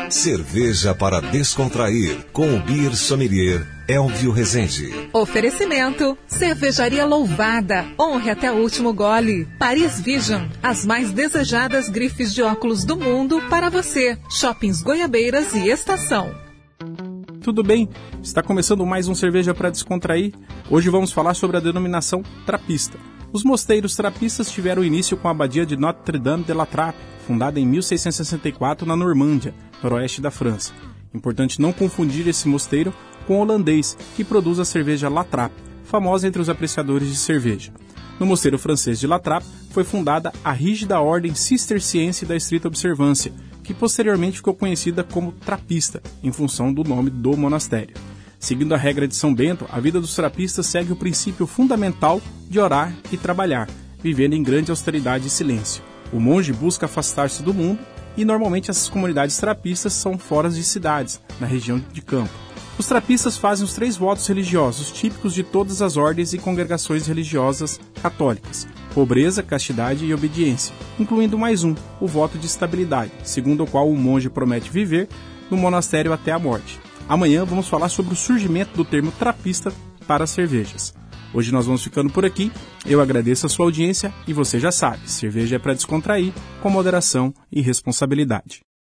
Cerveja para descontrair, com o Beer Sommelier Elvio Rezende. Oferecimento: Cervejaria Louvada. Honre até o último gole. Paris Vision, as mais desejadas grifes de óculos do mundo para você. Shoppings Goiabeiras e Estação. Tudo bem? Está começando mais um Cerveja para Descontrair. Hoje vamos falar sobre a denominação trapista. Os mosteiros trapistas tiveram início com a abadia de Notre-Dame de la Trappe, fundada em 1664 na Normândia, noroeste da França. Importante não confundir esse mosteiro com o holandês, que produz a cerveja La Trappe, famosa entre os apreciadores de cerveja. No mosteiro francês de La Trappe foi fundada a rígida ordem cisterciense da estrita observância, que posteriormente ficou conhecida como trapista, em função do nome do monastério. Seguindo a regra de São Bento, a vida dos trapistas segue o princípio fundamental de orar e trabalhar, vivendo em grande austeridade e silêncio. O monge busca afastar-se do mundo e normalmente essas comunidades trapistas são fora de cidades, na região de campo. Os trapistas fazem os 3 votos religiosos típicos de todas as ordens e congregações religiosas católicas: pobreza, castidade e obediência, incluindo mais um, o voto de estabilidade, segundo o qual o monge promete viver no monastério até a morte. Amanhã vamos falar sobre o surgimento do termo trapista para as cervejas. Hoje nós vamos ficando por aqui. Eu agradeço a sua audiência e você já sabe, cerveja é para descontrair, com moderação e responsabilidade.